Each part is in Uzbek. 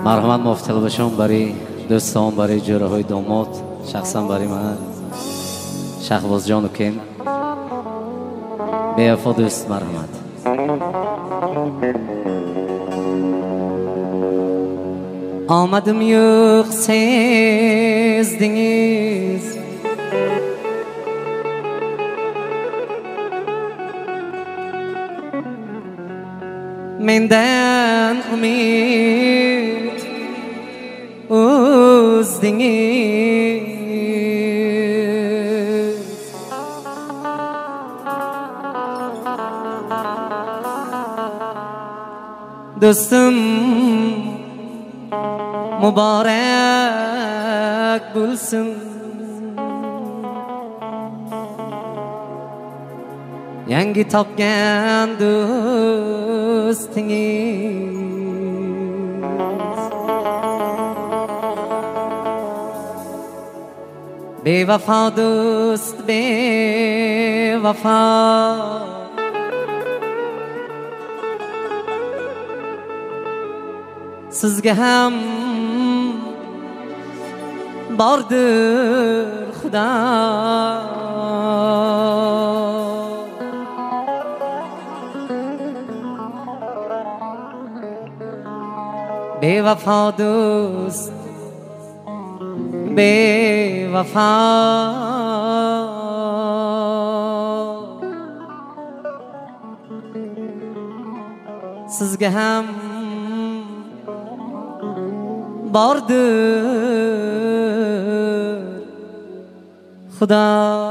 مرحمت مفتل باشم برای دوستان، برای جوره های داماد، شخصا برای من شخباز جان و کم بیافا دوست مرحمت. آمدم yok sezdiniz, menden umid uzdiniz. Dostum mübarek bulsun, yangi topgan do'stingiz. Bevafo do'st bevafo, sizga ham bordir Xudo. Bevafo do'st bevafo, sizga ham bordir Xudo.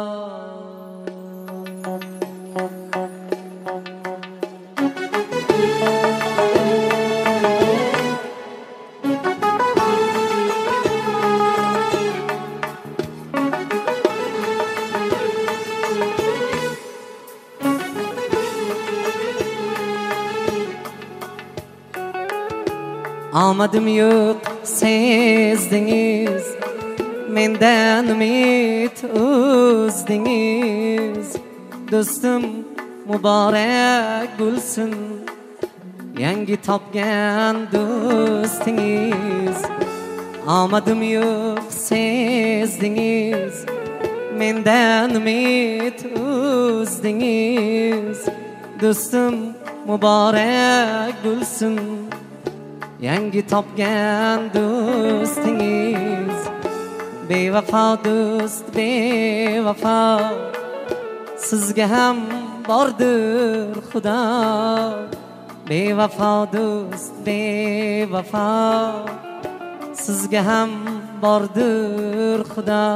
Amadım yok sezdiniz, menden umid uzdiniz. Dostum mübarek bulsun, yangi topgan do'stingiz. Amadım yok sezdiniz, menden umid uzdiniz. Dostum mübarek bulsun, yangi topgan do'stingiz. Bevafo do'st bevafo, sizga ham bordir Xudo. Bevafo do'st bevafo, sizga ham bordir Xudo.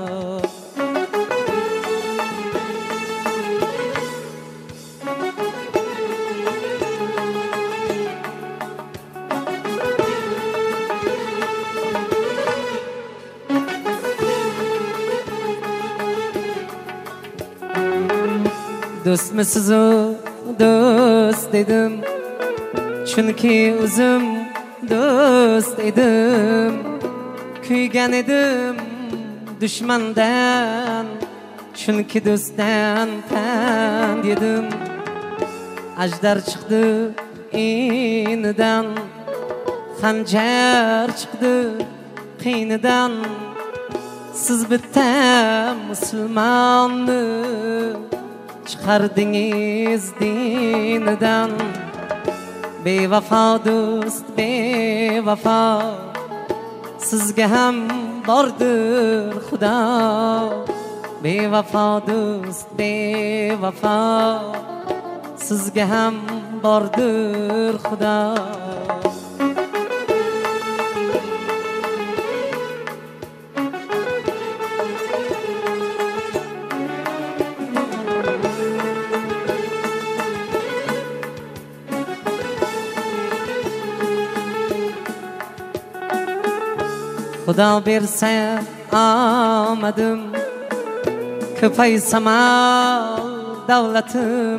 Do'stmisiz o do'st dedim, chunki o'zim do'st edim. Kuygan edim dushmandan, chunki do'stdan pand yedim. Ajdar chiqdi inidan, xanjar chiqdi qiynidan. Siz bitta musulmonni chiqardingiz dinidan. Bevafo do'st bevafo, sizga ham bordir Xudo. Bevafo do'st bevafo, sizga ham bordir Xudo. Xudo bersa omadim, ko'paysa mal davlatim.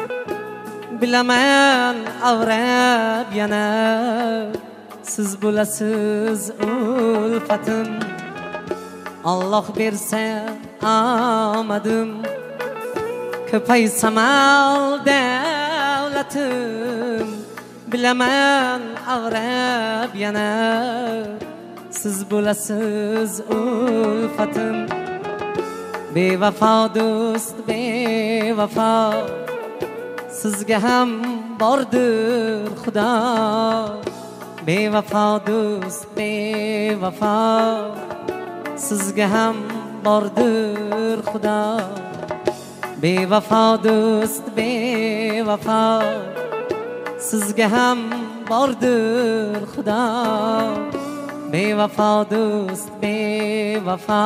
Bilaman avrab yana, siz bo'lasiz ulfatim. Alloh bersa omadim, ko'paysa mal davlatim. bilaman ag'rab yana siz bo'lasiz ulfatim bevafo do'st bevafo sizga ham bordir xudo bevafo do'st bevafo sizga ham bordir xudo bevafo do'st bevafo sizga ham bordir xudo bevafo do'st bevafo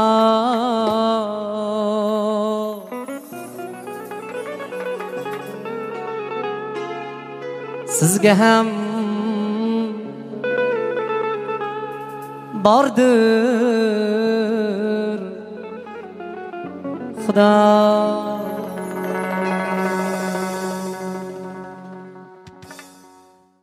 sizga ham bordir xudo